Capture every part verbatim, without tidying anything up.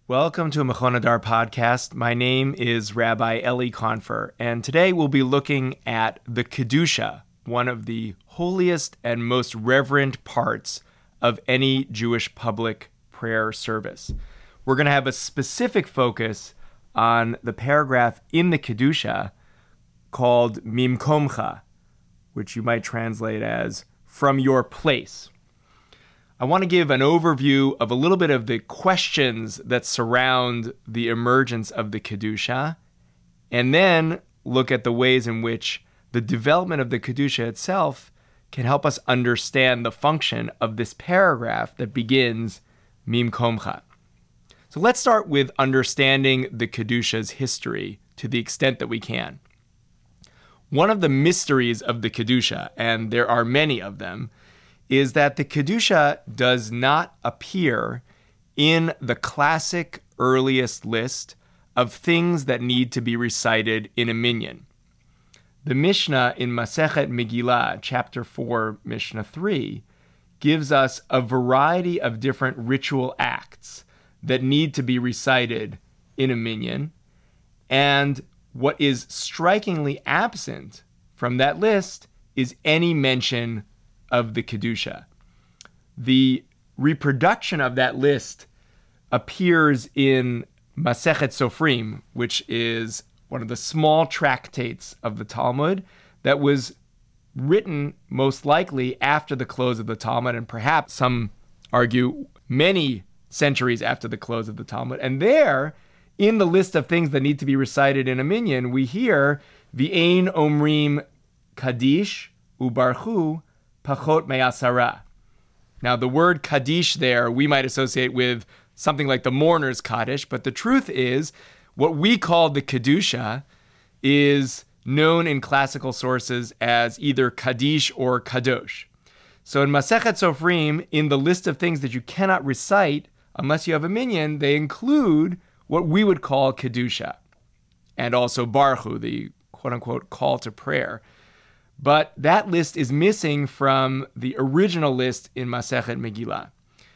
Welcome to a Machon Hadar podcast. My name is Rabbi Eli Confer, and today we'll be looking at the Kedusha, one of the holiest and most reverent parts of any Jewish public prayer service. We're going to have a specific focus on the paragraph in the Kedusha called Mimkomcha, which you might translate as from your place. I want to give an overview of a little bit of the questions that surround the emergence of the Kedusha, and then look at the ways in which the development of the Kedusha itself can help us understand the function of this paragraph that begins Mimkomcha. So let's start with understanding the Kedusha's history to the extent that we can. One of the mysteries of the Kedusha, and there are many of them, is that the Kedusha does not appear in the classic earliest list of things that need to be recited in a minyan. The Mishnah in Masechet Megillah, chapter four, Mishnah three, gives us a variety of different ritual acts that need to be recited in a minyan, and what is strikingly absent from that list is any mention of the Kedusha. The reproduction of that list appears in Masechet Sofrim, which is one of the small tractates of the Talmud that was written most likely after the close of the Talmud, and perhaps some argue many centuries after the close of the Talmud. And there, in the list of things that need to be recited in a minyan, we hear V'ein omrim Kaddish ubarchu pachot me'asara. Now, the word Kaddish there we might associate with something like the mourner's Kaddish, but the truth is what we call the Kedusha is known in classical sources as either Kaddish or Kadosh. So in Masechet Sofrim, in the list of things that you cannot recite unless you have a minyan, they include what we would call Kedusha, and also Baruchu, the quote-unquote call to prayer. But that list is missing from the original list in Masechet Megillah.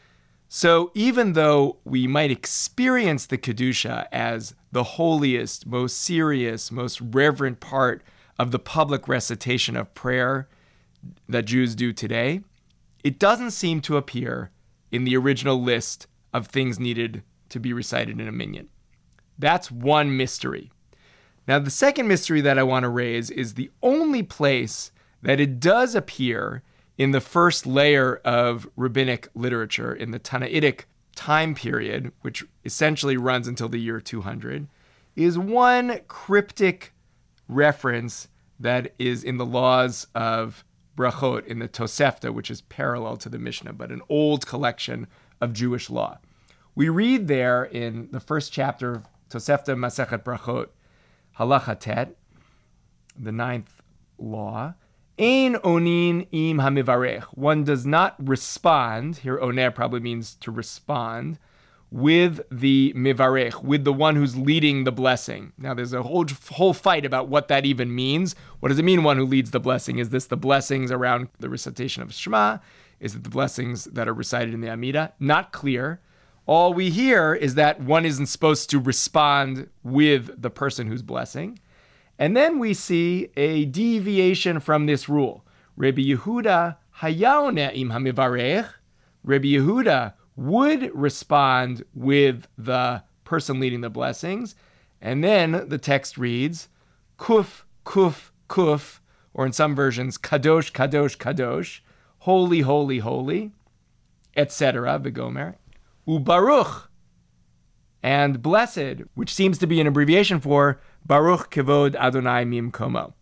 So even though we might experience the Kedusha as the holiest, most serious, most reverent part of the public recitation of prayer that Jews do today, it doesn't seem to appear in the original list of things needed to be recited in a minyan. That's one mystery. Now, the second mystery that I want to raise is the only place that it does appear in the first layer of rabbinic literature in the Tannaitic time period, which essentially runs until the year two hundred, is one cryptic reference that is in the laws of Brachot in the Tosefta, which is parallel to the Mishnah, but an old collection of Jewish law. We read there in the first chapter of Tosefta Masechet Brachot, Halacha Tet, the ninth law, Ein onin im hamivarech. One does not respond, here oner probably means to respond, with the mivarech, with the one who's leading the blessing. Now there's a whole, whole fight about what that even means. What does it mean, one who leads the blessing? Is this the blessings around the recitation of Shema? Is it the blessings that are recited in the Amidah? Not clear. All we hear is that one isn't supposed to respond with the person who's blessing. And then we see a deviation from this rule. Rabbi Yehuda hayaone im hamivarech. Rabbi Yehuda would respond with the person leading the blessings. And then the text reads, kuf, kuf, kuf, or in some versions, kadosh, kadosh, kadosh, holy, holy, holy, et cetera, v'gomer. Ubaruch, and blessed, which seems to be an abbreviation for Baruch Kevod Adonai Mimkomo.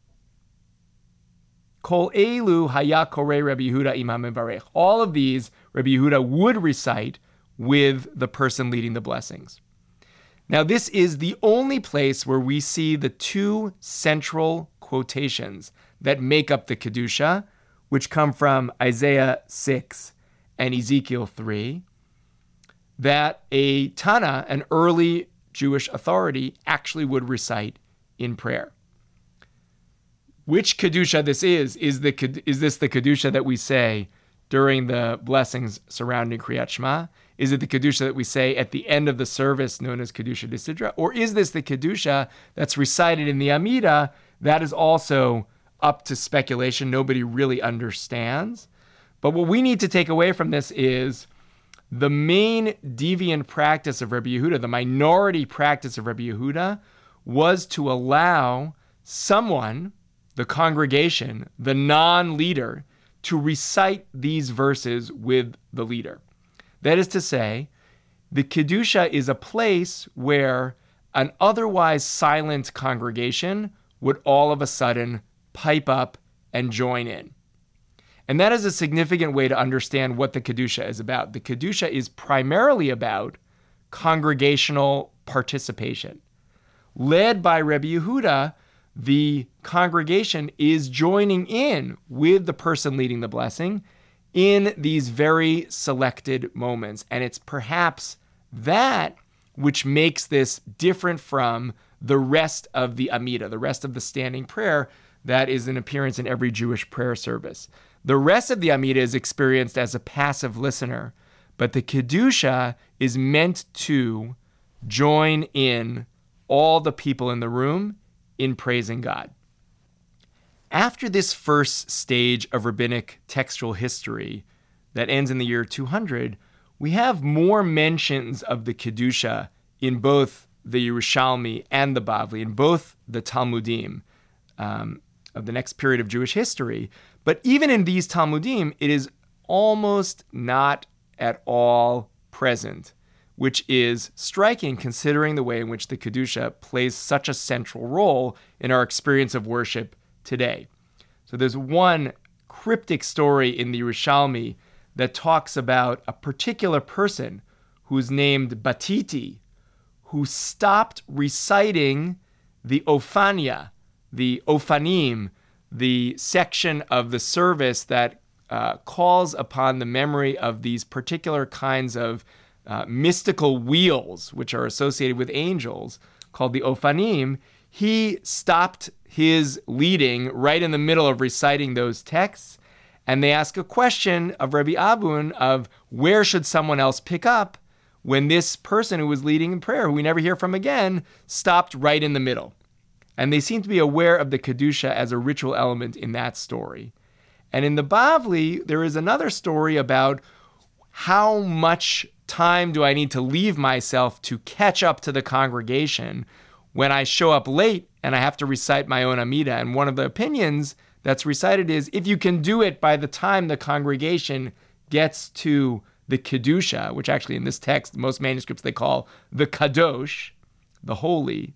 Kol elu haya korei Rabbi Yehuda im hamivarech. All of these Rabbi Yehuda would recite with the person leading the blessings. Now, this is the only place where we see the two central quotations that make up the Kedusha, which come from Isaiah six and Ezekiel three, that a Tana, an early Jewish authority, actually would recite in prayer. Which Kedusha this is, is, the, is this the Kedusha that we say during the blessings surrounding Kriyat Shema? Is it the Kedusha that we say at the end of the service known as Kedusha de Sidra? Or is this the Kedusha that's recited in the Amida? That is also up to speculation. Nobody really understands. But what we need to take away from this is the main deviant practice of Rabbi Yehuda, the minority practice of Rabbi Yehuda, was to allow someone, the congregation, the non-leader, to recite these verses with the leader. That is to say, the Kedusha is a place where an otherwise silent congregation would all of a sudden pipe up and join in. And that is a significant way to understand what the Kedusha is about. The Kedusha is primarily about congregational participation. Led by Rabbi Yehuda, the congregation is joining in with the person leading the blessing in these very selected moments. And it's perhaps that which makes this different from the rest of the Amida, the rest of the standing prayer that is an appearance in every Jewish prayer service. The rest of the Amida is experienced as a passive listener, but the Kedusha is meant to join in all the people in the room in praising God. After this first stage of rabbinic textual history that ends in the year two hundred, we have more mentions of the Kedusha in both the Yerushalmi and the Bavli, in both the Talmudim um, of the next period of Jewish history. But even in these Talmudim, it is almost not at all present, which is striking considering the way in which the Kedusha plays such a central role in our experience of worship today. So there's one cryptic story in the Yerushalmi that talks about a particular person who's named Batiti, who stopped reciting the Ofania, the Ofanim, the section of the service that uh, calls upon the memory of these particular kinds of uh, mystical wheels, which are associated with angels, called the Ofanim. He stopped his leading right in the middle of reciting those texts, and they ask a question of Rabbi Abun of where should someone else pick up when this person who was leading in prayer, who we never hear from again, stopped right in the middle. And they seem to be aware of the Kedusha as a ritual element in that story. And in the Bavli, there is another story about how much time do I need to leave myself to catch up to the congregation when I show up late and I have to recite my own Amida. And one of the opinions that's recited is if you can do it by the time the congregation gets to the Kedusha, which actually in this text, most manuscripts they call the Kadosh, the holy,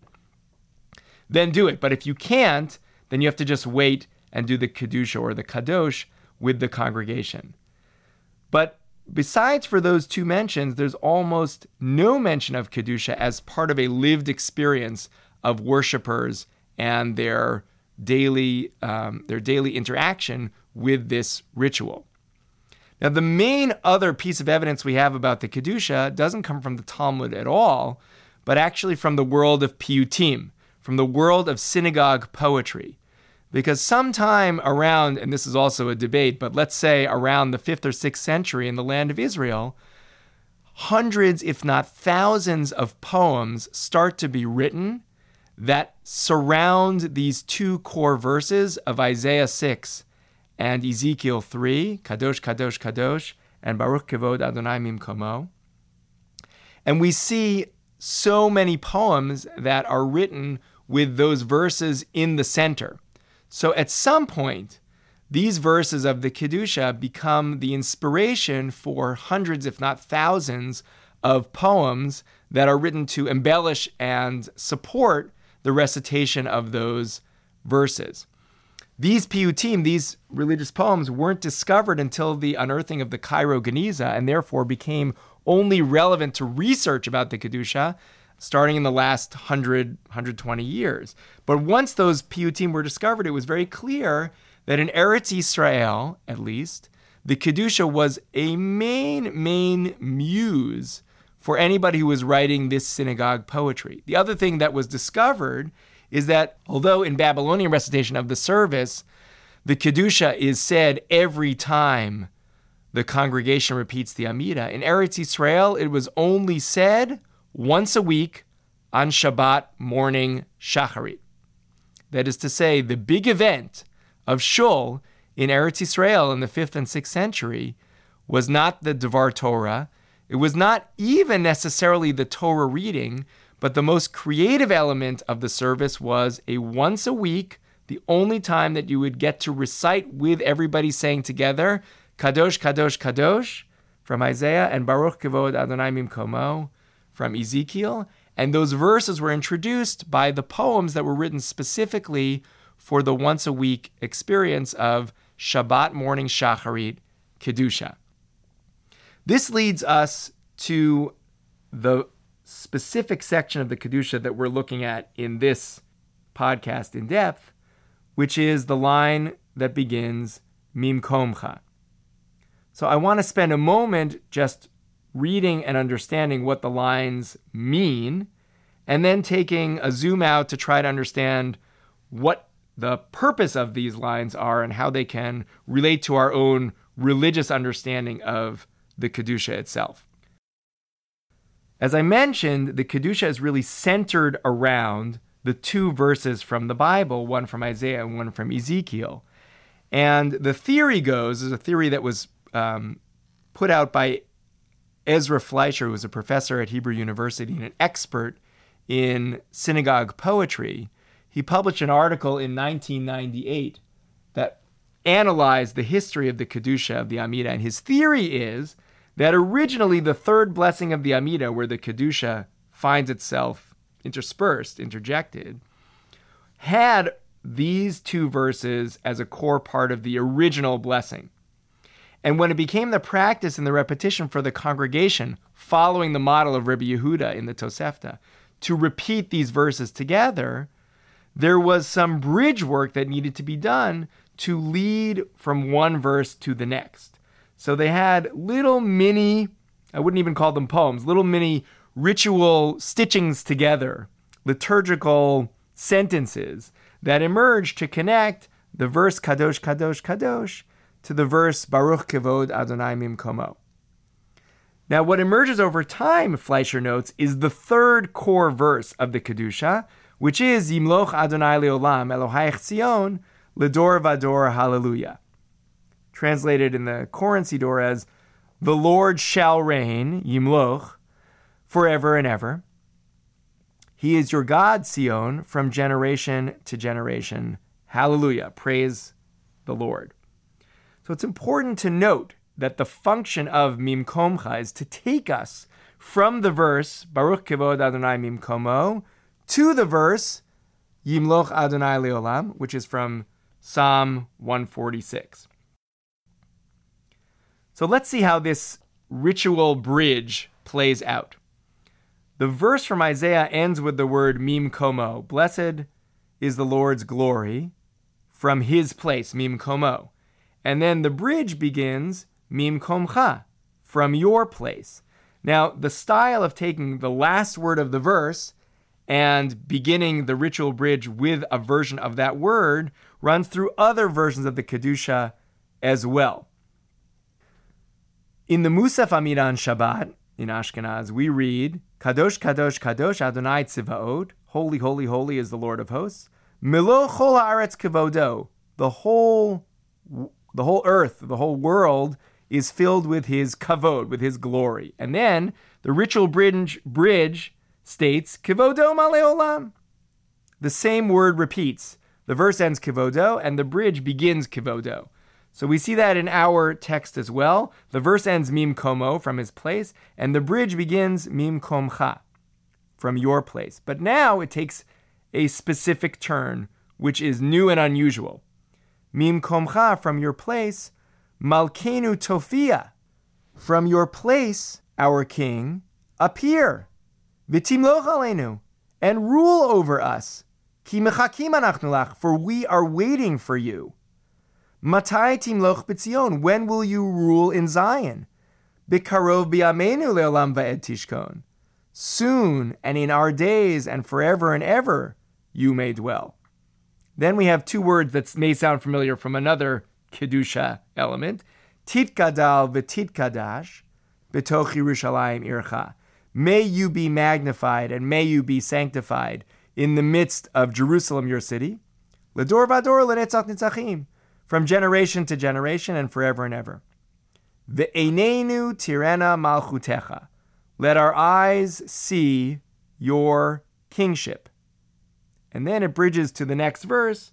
then do it. But if you can't, then you have to just wait and do the Kedusha or the Kadosh with the congregation. But besides for those two mentions, there's almost no mention of Kedusha as part of a lived experience of worshipers and their daily, um, their daily interaction with this ritual. Now, the main other piece of evidence we have about the Kedusha doesn't come from the Talmud at all, but actually from the world of piyutim, from the world of synagogue poetry. Because sometime around, and this is also a debate, but let's say around the fifth or sixth century in the land of Israel, hundreds, if not thousands of poems start to be written that surround these two core verses of Isaiah six and Ezekiel three, Kadosh, Kadosh, Kadosh, and Baruch Kevod Adonai Mimkomo. And we see so many poems that are written with those verses in the center. So at some point, these verses of the Kedusha become the inspiration for hundreds, if not thousands, of poems that are written to embellish and support the recitation of those verses. These piyutim, these religious poems, weren't discovered until the unearthing of the Cairo Geniza, and therefore became only relevant to research about the Kedusha starting in the last one hundred, one hundred twenty years. But once those piyutim were discovered, it was very clear that in Eretz Yisrael, at least, the Kedusha was a main, main muse for anybody who was writing this synagogue poetry. The other thing that was discovered is that although in Babylonian recitation of the service, the Kedusha is said every time the congregation repeats the Amidah. In Eretz Yisrael, it was only said once a week on Shabbat morning Shacharit. That is to say, the big event of Shul in Eretz Yisrael in the fifth and sixth century was not the Devar Torah. It was not even necessarily the Torah reading, but the most creative element of the service was a once a week, the only time that you would get to recite with everybody saying together, Kadosh, Kadosh, Kadosh, from Isaiah, and Baruch Kevod Adonai Mimkomo, from Ezekiel. And those verses were introduced by the poems that were written specifically for the once a week experience of Shabbat morning Shacharit Kedusha. This leads us to the specific section of the Kedusha that we're looking at in this podcast in depth, which is the line that begins Mimkomcha. So I want to spend a moment just reading and understanding what the lines mean, and then taking a zoom out to try to understand what the purpose of these lines are and how they can relate to our own religious understanding of the Kedusha itself. As I mentioned, the Kedusha is really centered around the two verses from the Bible, one from Isaiah and one from Ezekiel. And the theory goes, is a theory that was um, put out by Ezra Fleischer, who was a professor at Hebrew University and an expert in synagogue poetry. He published an article in nineteen ninety-eight that analyzed the history of the Kedusha of the Amidah. And his theory is that originally the third blessing of the Amidah, where the Kedusha finds itself interspersed, interjected, had these two verses as a core part of the original blessing. And when it became the practice and the repetition for the congregation, following the model of Rabbi Yehuda in the Tosefta, to repeat these verses together, there was some bridge work that needed to be done to lead from one verse to the next. So they had little mini, I wouldn't even call them poems, little mini ritual stitchings together, liturgical sentences that emerged to connect the verse Kadosh, Kadosh, Kadosh to the verse Baruch Kevod Adonai Mimkomo. Now, what emerges over time, Fleischer notes, is the third core verse of the Kedusha, which is Yimloch Adonai Leolam Elohayich Tzion Ledor Vador Hallelujah. Translated in the Koran Sidor as, the Lord shall reign, Yimloch, forever and ever. He is your God, Sion, from generation to generation. Hallelujah. Praise the Lord. So it's important to note that the function of Mimkomcha is to take us from the verse, Baruch Kevod Adonai Mimkomo, to the verse, Yimloch Adonai Leolam, which is from Psalm one forty-six. So let's see how this ritual bridge plays out. The verse from Isaiah ends with the word Mimkomo. Blessed is the Lord's glory from his place, Mimkomo. And then the bridge begins, Mimkomcha, from your place. Now, the style of taking the last word of the verse and beginning the ritual bridge with a version of that word runs through other versions of the Kedusha as well. In the Musaf Amidah on Shabbat, in Ashkenaz, we read, Kadosh, Kadosh, Kadosh, Adonai Tzivaot, holy, holy, holy is the Lord of hosts. Milo chol haaretz kevodo, the whole, the whole earth, the whole world is filled with his kavod, with his glory. And then the ritual bridge, bridge states, Kevodo maleolam. The same word repeats. The verse ends Kevodo, and the bridge begins Kevodo. So we see that in our text as well. The verse ends Mimkomo, from his place, and the bridge begins Mimkomcha, from your place. But now it takes a specific turn, which is new and unusual. Mimkomcha, from your place, Malkenu Tofia, from your place, our king, appear. V'timloch aleinu, and rule over us. Ki mechakim anachnu lach, for we are waiting for you. Matai timloch b'tzion, when will you rule in Zion? B'karov b'yameinu le'olam va'ed tishkon. Soon, and in our days, and forever and ever, you may dwell. Then we have two words that may sound familiar from another Kedusha element. Titgadal v'titkadash b'toch Yerushalayim ircha. May you be magnified and may you be sanctified in the midst of Jerusalem, your city. L'dor v'ador l'netzach nitzachim. From generation to generation and forever and ever. Ve'einenu tirena malchutecha. Let our eyes see your kingship. And then it bridges to the next verse.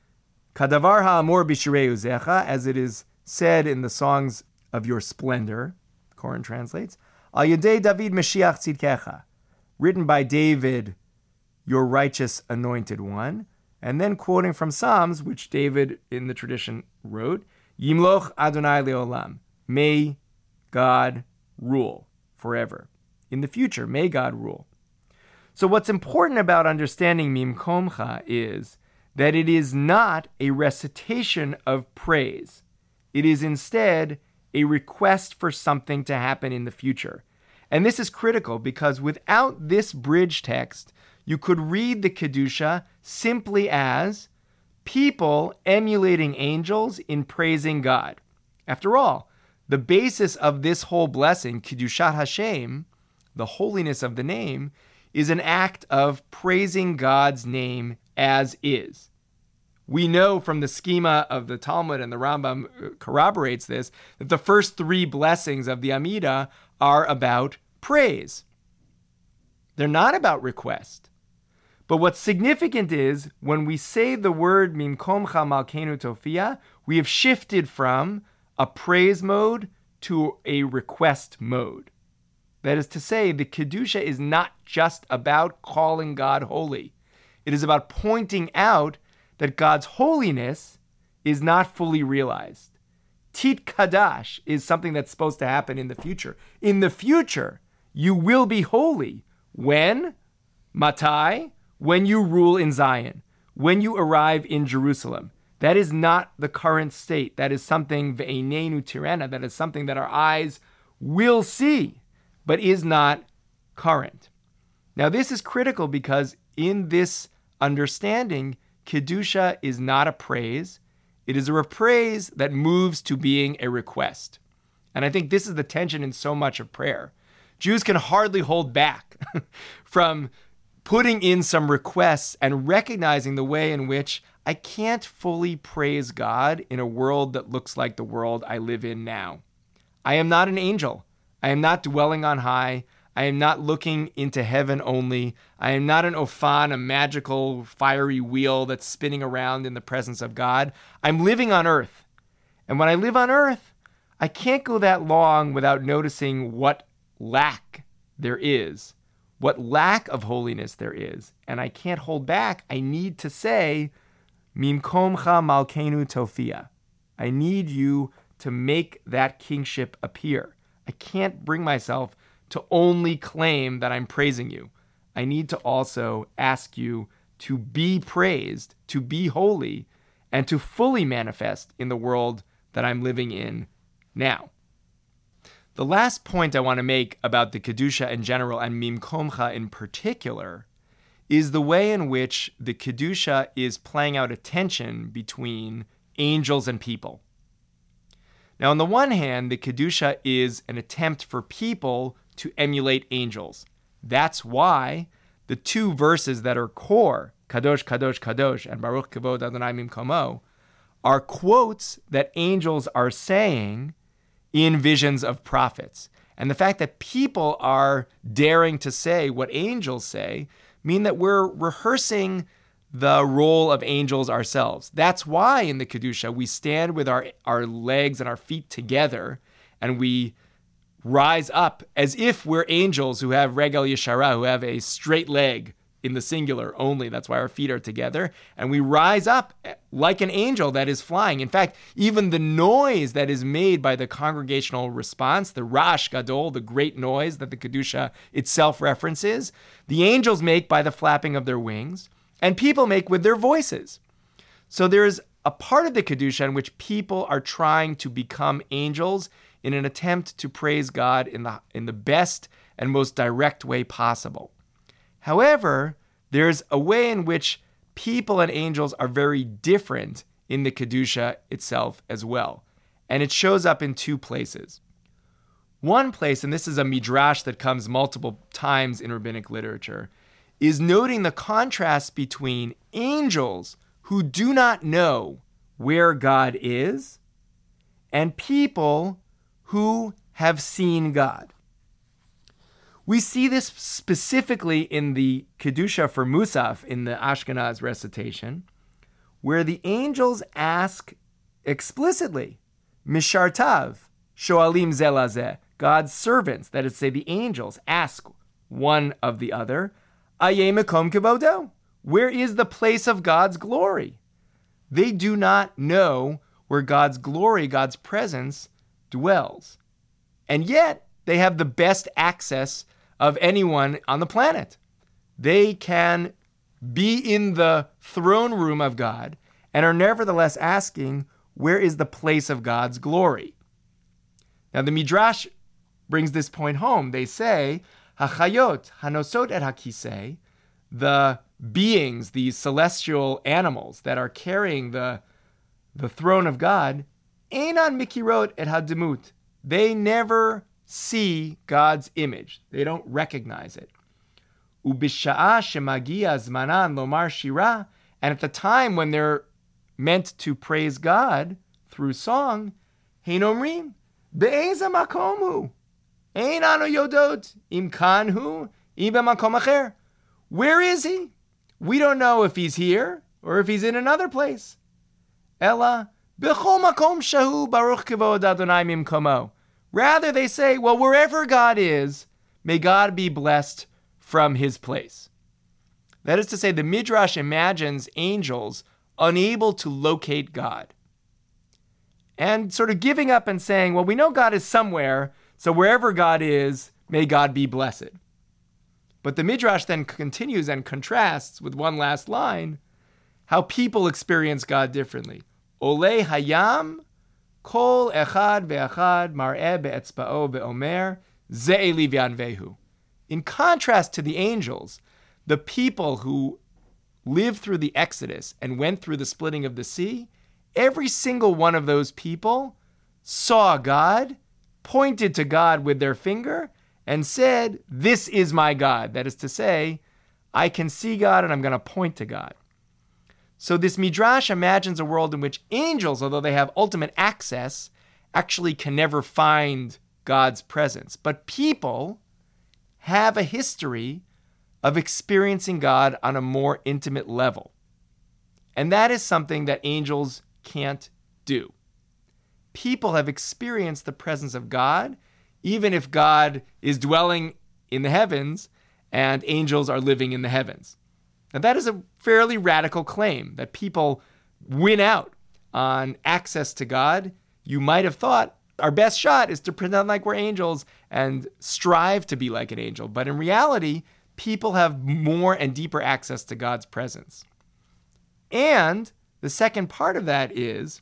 Kadavar ha'amor b'shirei uzecha, as it is said in the songs of your splendor, Koren translates, Al yedei David Mashiach tzidkecha, written by David, your righteous anointed one. And then quoting from Psalms, which David in the tradition wrote, Yimloch Adonai leolam, may God rule forever. In the future, may God rule. So what's important about understanding Mimkomcha is that it is not a recitation of praise. It is instead a request for something to happen in the future. And this is critical because without this bridge text, you could read the Kedusha simply as people emulating angels in praising God. After all, the basis of this whole blessing, Kedushat Hashem, the holiness of the name, is an act of praising God's name as is. We know from the schema of the Talmud, and the Rambam corroborates this, that the first three blessings of the Amidah are about praise. They're not about request. But what's significant is when we say the word Mimkomcha Malkeinu Tofia, we have shifted from a praise mode to a request mode. That is to say, the Kedusha is not just about calling God holy. It is about pointing out that God's holiness is not fully realized. Tit Kadash is something that's supposed to happen in the future. In the future, you will be holy. When? Matai? When you rule in Zion. When you arrive in Jerusalem. That is not the current state. That is something, ve'einenu tirena, that is something that our eyes will see, but is not current. Now this is critical because in this understanding, Kedusha is not a praise. It is a praise that moves to being a request. And I think this is the tension in so much of prayer. Jews can hardly hold back from putting in some requests and recognizing the way in which I can't fully praise God in a world that looks like the world I live in now. I am not an angel. I am not dwelling on high. I am not looking into heaven only. I am not an Ophan, a magical fiery wheel that's spinning around in the presence of God. I'm living on earth. And when I live on earth, I can't go that long without noticing what lack there is, what lack of holiness there is. And I can't hold back. I need to say, Mimkomcha Malkeinu Tofia. I need you to make that kingship appear. I can't bring myself to only claim that I'm praising you. I need to also ask you to be praised, to be holy, and to fully manifest in the world that I'm living in now. The last point I want to make about the Kedusha in general and Mimkomcha in particular is the way in which the Kedusha is playing out a tension between angels and people. Now, on the one hand, the Kedusha is an attempt for people to emulate angels. That's why the two verses that are core, Kadosh, Kadosh, Kadosh, and Baruch Kavod Adonai Mimkomo, are quotes that angels are saying in visions of prophets. And the fact that people are daring to say what angels say mean that we're rehearsing the role of angels ourselves. That's why in the Kedusha we stand with our, our legs and our feet together and we rise up as if we're angels who have regel yeshara, who have a straight leg in the singular only. That's why our feet are together. And we rise up like an angel that is flying. In fact, even the noise that is made by the congregational response, the Rash Gadol, the great noise that the Kedusha itself references, the angels make by the flapping of their wings, and people make with their voices. So there's a part of the Kedusha in which people are trying to become angels in an attempt to praise God in the, in the best and most direct way possible. However, there's a way in which people and angels are very different in the Kedusha itself as well. and it shows up in two places. One place, and this is a midrash that comes multiple times in rabbinic literature, is noting the contrast between angels who do not know where God is and people who have seen God. We see this specifically in the Kedusha for Musaf in the Ashkenaz recitation, where the angels ask explicitly, Mishartav, Shoalim Zelazeh, God's servants, that is to say the angels, ask one of the other, Aye Mekom Kevodo, where is the place of God's glory? They do not know where God's glory, God's presence dwells. And yet, they have the best access of anyone on the planet. They can be in the throne room of God and are nevertheless asking, where is the place of God's glory? Now, the Midrash brings this point home. They say, Hachayot, Hanosot et Hakisei, the beings, these celestial animals that are carrying the, the throne of God, Einan Mikirot et Hademut. They never see God's image. They don't recognize it. Ubisha'a shemagia zmanan lomar shira, and at the time when they're meant to praise God through song, heinomrim be'eza makomu ein anu yodot im kanhu im b'makom acher. Where is he? We don't know if he's here or if he's in another place. Ella b'chol makom shahu baruch kavod Adonai mimkomo. Rather, they say, well, wherever God is, may God be blessed from his place. That is to say, the Midrash imagines angels unable to locate God and sort of giving up and saying, well, we know God is somewhere, so wherever God is, may God be blessed. But the Midrash then continues and contrasts with one last line, how people experience God differently. Olei hayam Kol echad ve'echad mar'eh be'etzba'o ve'omer ze'eli v'yanvehu. In contrast to the angels, the people who lived through the Exodus and went through the splitting of the sea, every single one of those people saw God, pointed to God with their finger, and said, this is my God. That is to say, I can see God and I'm going to point to God. So this Midrash imagines a world in which angels, although they have ultimate access, actually can never find God's presence. But people have a history of experiencing God on a more intimate level. And that is something that angels can't do. People have experienced the presence of God, even if God is dwelling in the heavens and angels are living in the heavens. Now, that is a fairly radical claim, that people win out on access to God. You might have thought our best shot is to pretend like we're angels and strive to be like an angel. But in reality, people have more and deeper access to God's presence. And the second part of that is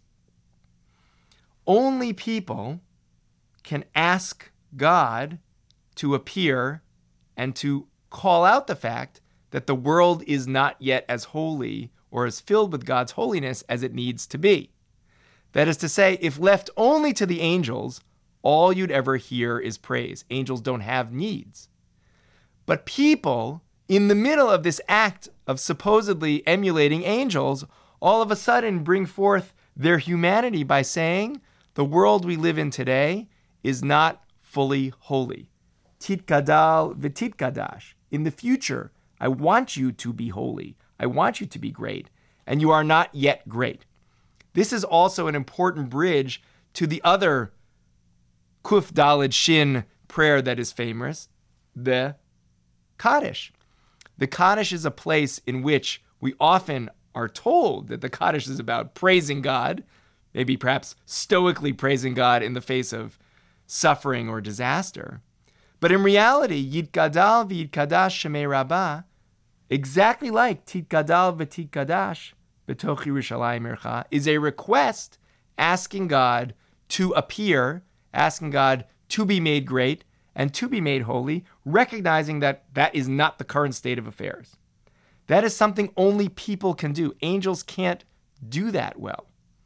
only people can ask God to appear and to call out the fact that the world is not yet as holy or as filled with God's holiness as it needs to be. That is to say, if left only to the angels, all you'd ever hear is praise. Angels don't have needs. But people, in the middle of this act of supposedly emulating angels, all of a sudden bring forth their humanity by saying, the world we live in today is not fully holy. Titkadal v'titkadash. In the future, I want you to be holy. I want you to be great. And you are not yet great. This is also an important bridge to the other Kuf Daled Shin prayer that is famous, the Kaddish. The Kaddish is a place in which we often are told that the Kaddish is about praising God, maybe perhaps stoically praising God in the face of suffering or disaster. But in reality, Yitgadal v'Yitkadash Shemei Rabbah, exactly like Titgadal v'Titkadash B'toch Yerushalayim Ircha, is a request asking God to appear, asking God to be made great and to be made holy, recognizing that that is not the current state of affairs. That is something only people can do. Angels can't do that well.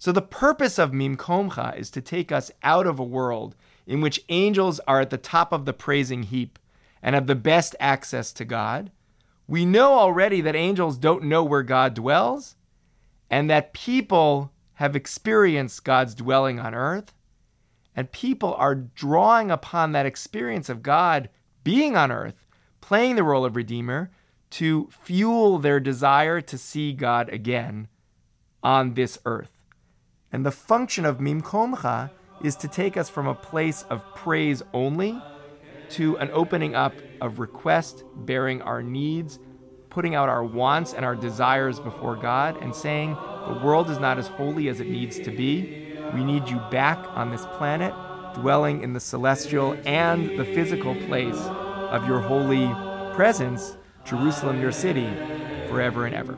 So the purpose of Mimkomcha is to take us out of a world in which angels are at the top of the praising heap and have the best access to God. We know already that angels don't know where God dwells, and that people have experienced God's dwelling on earth, and people are drawing upon that experience of God being on earth, playing the role of Redeemer, to fuel their desire to see God again on this earth. And the function of Mimkomcha is to take us from a place of praise only to an opening up of request, bearing our needs, putting out our wants and our desires before God, and saying, the world is not as holy as it needs to be. We need you back on this planet, dwelling in the celestial and the physical place of your holy presence, Jerusalem, your city, forever and ever.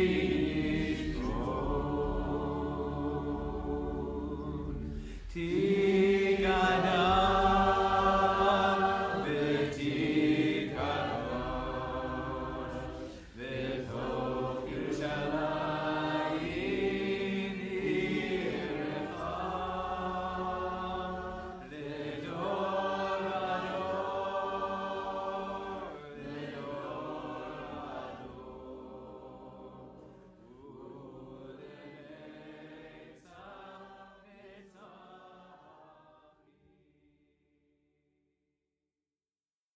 T